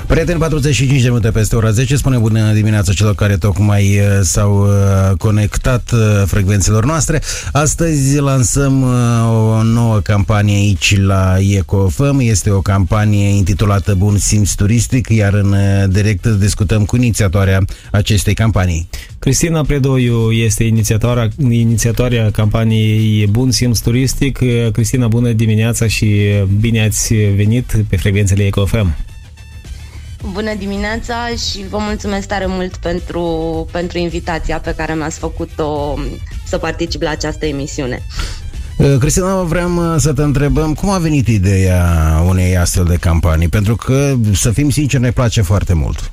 Prieteni, 45 de minute peste ora 10. Spune bună dimineața celor care tocmai s-au conectat frecvențelor noastre. Astăzi lansăm o nouă campanie aici la EcoFM. Este o campanie intitulată Bun Simț Turistic, iar în direct discutăm cu inițiatoarea acestei campanii. Cristina Predoiu este inițiatoarea campaniei Bun Simț Turistic. Cristina, bună dimineața și bine ați venit pe frecvențele EcoFM. Bună dimineața și vă mulțumesc tare mult pentru invitația pe care mi-ați făcut-o să particip la această emisiune. Cristina, vreau să te întrebăm cum a venit ideea unei astfel de campanii, pentru că, să fim sinceri, ne place foarte mult.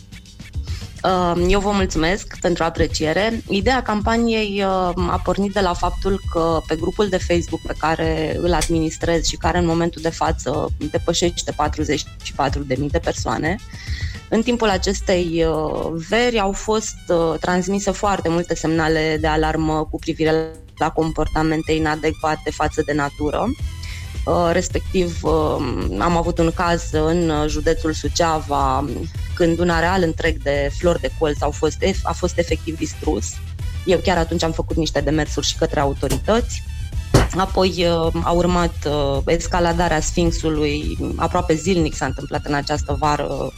Eu vă mulțumesc pentru apreciere. Ideea campaniei a pornit de la faptul că pe grupul de Facebook pe care îl administrez și care în momentul de față depășește 44.000 de persoane, în timpul acestei veri au fost transmise foarte multe semnale de alarmă cu privire la comportamente inadecvate față de natură. Respectiv, am avut un caz în județul Suceava când un areal întreg de flori de colț a fost efectiv distrus. Eu chiar atunci am făcut niște demersuri și către autorități. Apoi a urmat escaladarea Sfinxului, aproape zilnic s-a întâmplat în această vară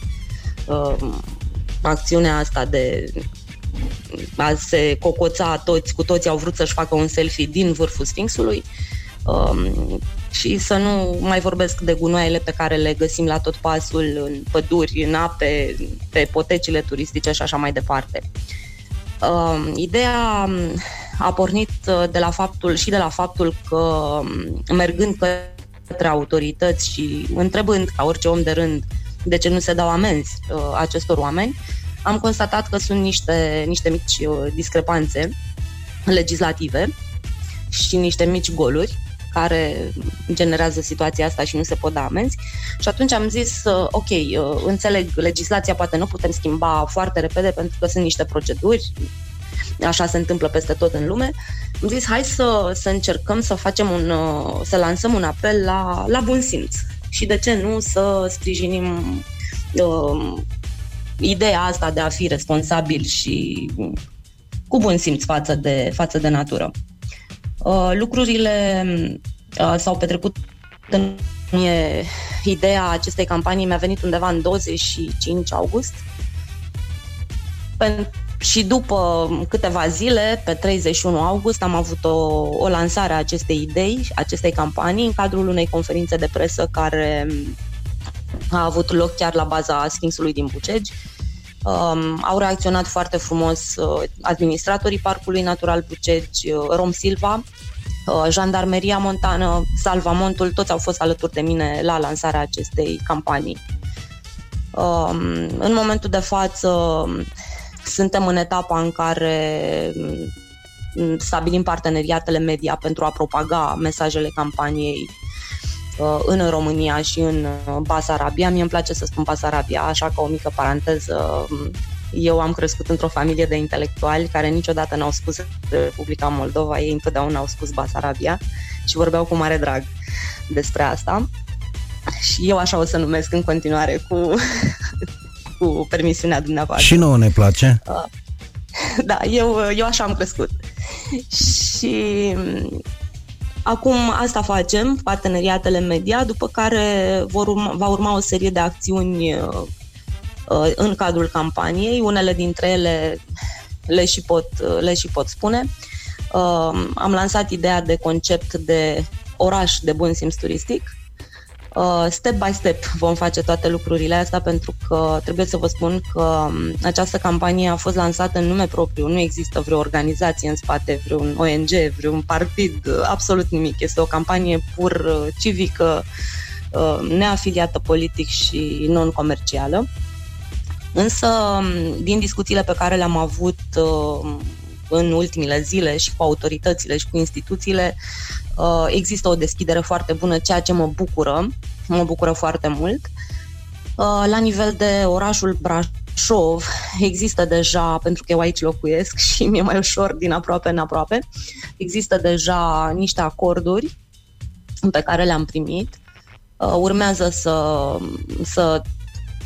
acțiunea asta de a se cocoța toți, cu toții au vrut să-și facă un selfie din vârful Sfinxului. Și să nu mai vorbesc de gunoaiele pe care le găsim la tot pasul, în păduri, în ape, pe potecile turistice și așa mai departe. Ideea a pornit de la faptul că, mergând către autorități și întrebând ca orice om de rând de ce nu se dau amenzi acestor oameni, am constatat că sunt niște mici discrepanțe legislative și niște mici goluri care generează situația asta și nu se pot da amenzi. Și atunci am zis, ok, înțeleg, legislația poate nu putem schimba foarte repede pentru că sunt niște proceduri, așa se întâmplă peste tot în lume. Am zis, hai să încercăm să lansăm un apel la bun simț. Și de ce nu să sprijinim ideea asta de a fi responsabil și cu bun simț față de natură. Lucrurile s-au petrecut în ideea acestei campanii mi-a venit undeva în 25 august și după câteva zile, pe 31 august, am avut o lansare a acestei idei, acestei campanii, în cadrul unei conferințe de presă care a avut loc chiar la baza Sfinxului din Bucegi. Au reacționat foarte frumos administratorii Parcului Natural Bucegi, Rom Silva, Jandarmeria Montană, Salvamontul, toți au fost alături de mine la lansarea acestei campanii. În momentul de față suntem în etapa în care stabilim parteneriatele media pentru a propaga mesajele campaniei în România și în Basarabia. Mie îmi place să spun Basarabia, așa ca o mică paranteză. Eu am crescut într-o familie de intelectuali care niciodată n-au spus Republica Moldova, ei întotdeauna au spus Basarabia și vorbeau cu mare drag despre asta. Și eu așa o să numesc în continuare cu permisiunea dumneavoastră. Și nouă ne place. Da, eu așa am crescut. Și acum asta facem, parteneriatele media, după care va urma o serie de acțiuni în cadrul campaniei. Unele dintre ele le și pot spune. Am lansat ideea de concept de oraș de bun simț turistic. Step by step vom face toate lucrurile astea, pentru că trebuie să vă spun că această campanie a fost lansată în nume propriu. Nu există vreo organizație în spate, vreun ONG, vreun partid, absolut nimic. Este o campanie pur civică, neafiliată politic și non-comercială. Însă, din discuțiile pe care le-am avut în ultimile zile și cu autoritățile și cu instituțiile, există o deschidere foarte bună, ceea ce mă bucură foarte mult. La nivel de orașul Brașov există deja, pentru că eu aici locuiesc și mi-e mai ușor din aproape în aproape, există deja niște acorduri pe care le-am primit. Urmează să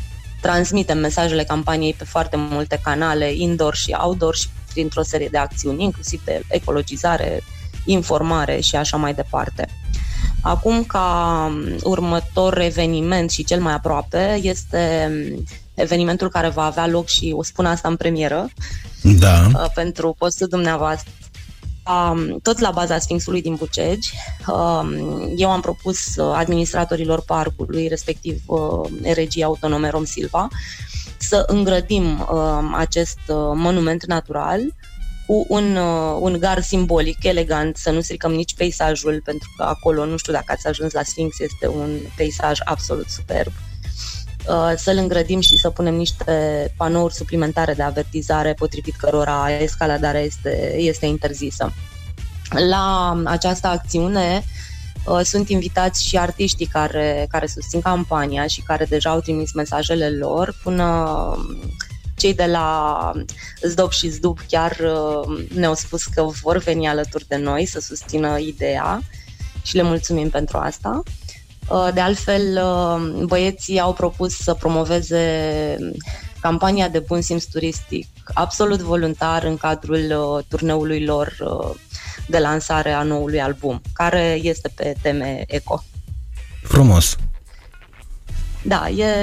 transmitem mesajele campaniei pe foarte multe canale, indoor și outdoor, și printr-o serie de acțiuni, inclusiv de ecologizare, informare și așa mai departe. Acum, ca următor eveniment și cel mai aproape, este evenimentul care va avea loc, și o spun asta în premieră, pentru postul dumneavoastră, tot la baza Sfinxului din Bucegi. Eu am propus administratorilor parcului, respectiv Regiei Autonome Rom Silva, să îngrădim acest monument natural cu un gar simbolic, elegant, să nu stricăm nici peisajul, pentru că acolo, nu știu dacă ați ajuns la Sfinx, este un peisaj absolut superb. Să-l îngrădim și să punem niște panouri suplimentare de avertizare, potrivit cărora escaladarea este interzisă. La această acțiune sunt invitați și artiștii care susțin campania și care deja au trimis mesajele lor, până cei de la Zdop și Zdub chiar ne-au spus că vor veni alături de noi să susțină ideea și le mulțumim pentru asta. De altfel, băieții au propus să promoveze campania de bun simț turistic absolut voluntar în cadrul turneului lor de lansare a noului album, care este pe teme eco. Frumos! Da,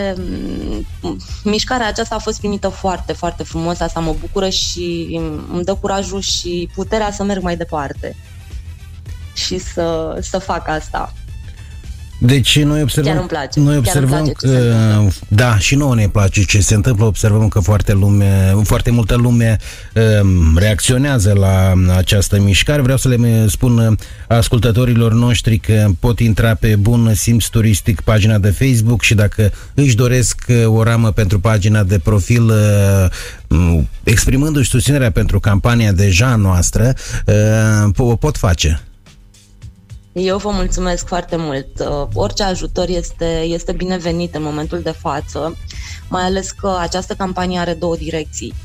mișcarea aceasta a fost primită foarte, foarte frumos, asta mă bucură și îmi dă curajul și puterea să merg mai departe și să fac asta. Deci noi observăm, chiar îmi place. Noi observăm că, da, și nouă ne place ce se întâmplă, observăm că foarte multă lume reacționează la această mișcare. Vreau să le spun ascultătorilor noștri că pot intra pe Bun Simț Turistic, pagina de Facebook, și dacă își doresc o ramă pentru pagina de profil, exprimându-și susținerea pentru campania deja noastră, o pot face. Eu vă mulțumesc foarte mult. Orice ajutor este binevenit în momentul de față, mai ales că această campanie are două direcții.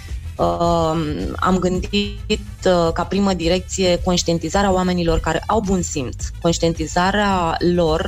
Am gândit ca primă direcție conștientizarea oamenilor care au bun simț, conștientizarea lor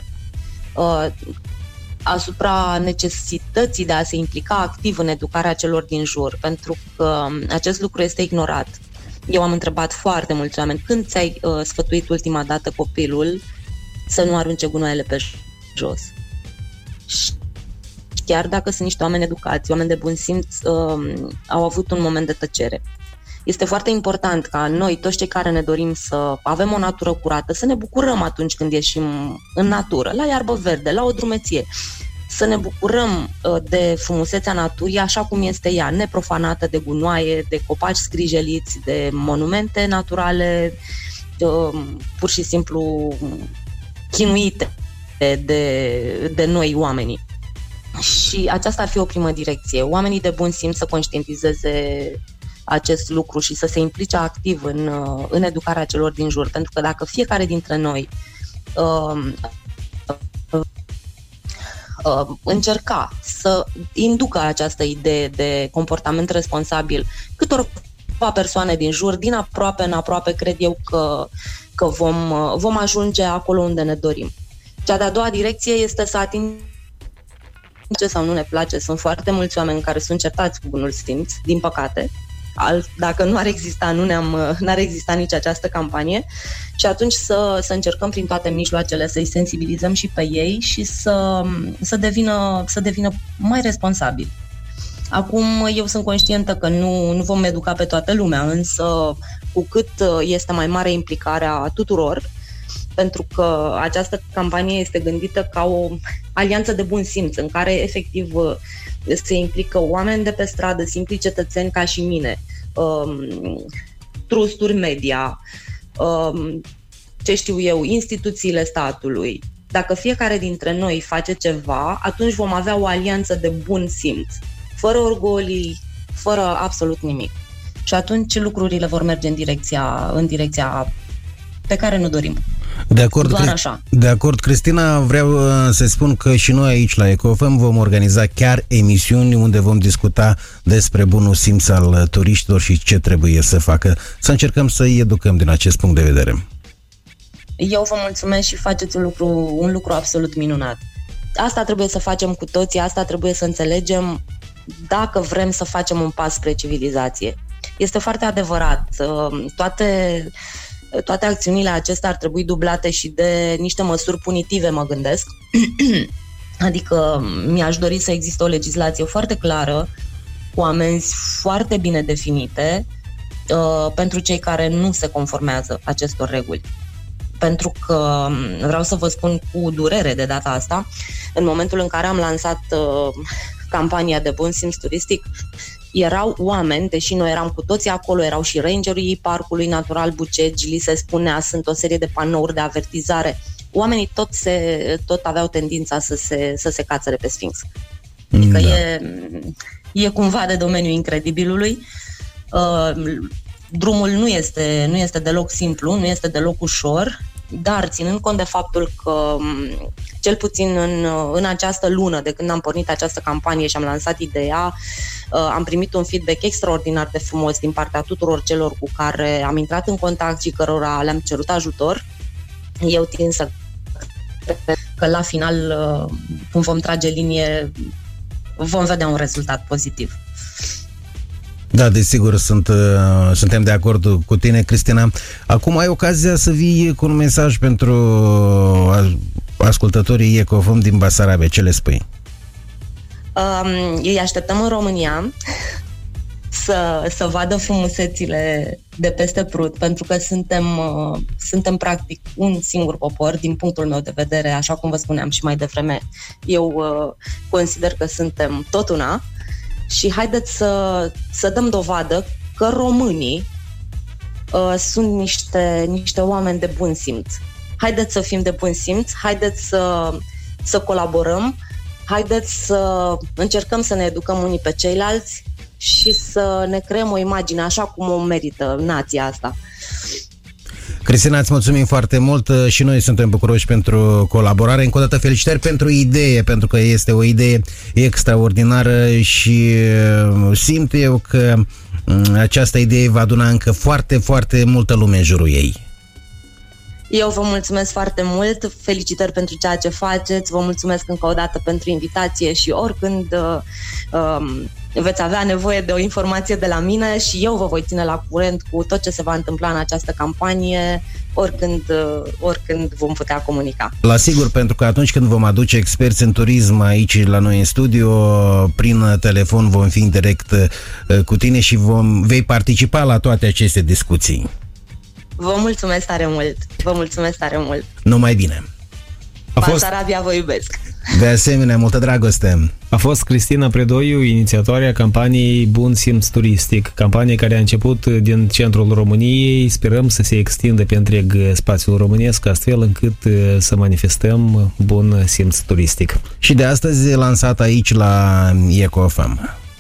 asupra necesității de a se implica activ în educarea celor din jur, pentru că acest lucru este ignorat. Eu am întrebat foarte mulți oameni: când ți-ai sfătuit ultima dată copilul să nu arunce gunoaiele pe jos? Și chiar dacă sunt niște oameni educați, oameni de bun simț, au avut un moment de tăcere. Este foarte important ca noi, toți cei care ne dorim să avem o natură curată, să ne bucurăm atunci când ieșim în natură, la iarbă verde, la o drumeție, să ne bucurăm de frumusețea naturii așa cum este ea, neprofanată de gunoaie, de copaci scrijeliți, de monumente naturale pur și simplu chinuite de noi oamenii. Și aceasta ar fi o primă direcție. Oamenii de bun simț să conștientizeze acest lucru și să se implice activ în educarea celor din jur, pentru că dacă fiecare dintre noi încerca să inducă această idee de comportament responsabil câtorva persoane din jur, din aproape în aproape, cred eu că vom ajunge acolo unde ne dorim. Cea de-a doua direcție este să atingem ce sau nu ne place. Sunt foarte mulți oameni care sunt certați cu bunul simț, din păcate. Dacă nu ar exista, n-ar exista nici această campanie, și atunci să încercăm prin toate mijloacele să-i sensibilizăm și pe ei și să devină mai responsabili. Acum, eu sunt conștientă că nu vom educa pe toată lumea, însă cu cât este mai mare implicarea tuturor, pentru că această campanie este gândită ca o alianță de bun simț, în care efectiv se implică oameni de pe stradă, simpli cetățeni ca și mine, trusturi media, ce știu eu, instituțiile statului. Dacă fiecare dintre noi face ceva, atunci vom avea o alianță de bun simț, fără orgolii, fără absolut nimic. Și atunci lucrurile vor merge în direcția pe care ne dorim. De acord, Cristina, vreau să spun că și noi aici la EcoFM vom organiza chiar emisiuni unde vom discuta despre bunul simț al turiștilor și ce trebuie să facă. Să încercăm să-i educăm din acest punct de vedere. Eu vă mulțumesc și faceți un lucru absolut minunat. asta trebuie să facem cu toții, asta trebuie să înțelegem dacă vrem să facem un pas spre civilizație. Este foarte adevărat. Toate acțiunile acestea ar trebui dublate și de niște măsuri punitive, mă gândesc. Adică mi-aș dori să existe o legislație foarte clară, cu amenzi foarte bine definite pentru cei care nu se conformează acestor reguli. Pentru că vreau să vă spun cu durere de data asta, în momentul în care am lansat campania de bun simț turistic, erau oameni, deși noi eram cu toții acolo, erau și rangerii Parcului Natural Bucegi, li se spunea, sunt o serie de panouri de avertizare. Oamenii tot aveau tendința să se cațere pe Sfinx. Adică e cumva de domeniul incredibilului. Drumul nu este deloc simplu, nu este deloc ușor, dar ținând cont de faptul că cel puțin în această lună de când am pornit această campanie și am lansat ideea, am primit un feedback extraordinar de frumos din partea tuturor celor cu care am intrat în contact și cărora le-am cerut ajutor. Eu tind să cred că la final, când vom trage linie, vom vedea un rezultat pozitiv. Da, desigur, suntem de acord cu tine, Cristina. Acum ai ocazia să vii cu un mesaj pentru ascultătorii Ecofm din Basarabia. Ce le spui? Îi așteptăm în România să vadă frumusețile de peste Prut, pentru că suntem practic un singur popor, din punctul meu de vedere, așa cum vă spuneam și mai devreme. Eu consider că suntem tot una. Și haideți să dăm dovadă că românii sunt niște oameni de bun simț. Haideți să fim de bun simț, haideți să colaborăm, haideți să încercăm să ne educăm unii pe ceilalți și să ne creăm o imagine așa cum o merită nația asta. Cristina, îți mulțumim foarte mult și noi suntem bucuroși pentru colaborare. Încă o dată felicitări pentru idee, pentru că este o idee extraordinară și simt eu că această idee va aduna încă foarte, foarte multă lume în jurul ei. Eu vă mulțumesc foarte mult, felicitări pentru ceea ce faceți, vă mulțumesc încă o dată pentru invitație și oricând veți avea nevoie de o informație de la mine și eu vă voi ține la curent cu tot ce se va întâmpla în această campanie, oricând vom putea comunica. La sigur, pentru că atunci când vom aduce experți în turism aici la noi în studio, prin telefon vom fi în direct cu tine și vei participa la toate aceste discuții. Vă mulțumesc tare mult! Vă mulțumesc tare mult! Numai bine! Basarabia vă iubesc! De asemenea, multă dragoste! A fost Cristina Predoiu, inițiatoarea campaniei Bun Simț Turistic, campanie care a început din centrul României. Sperăm să se extindă pe întreg spațiul românesc, astfel încât să manifestăm bun simț turistic. Și de astăzi lansat aici la Ecofm.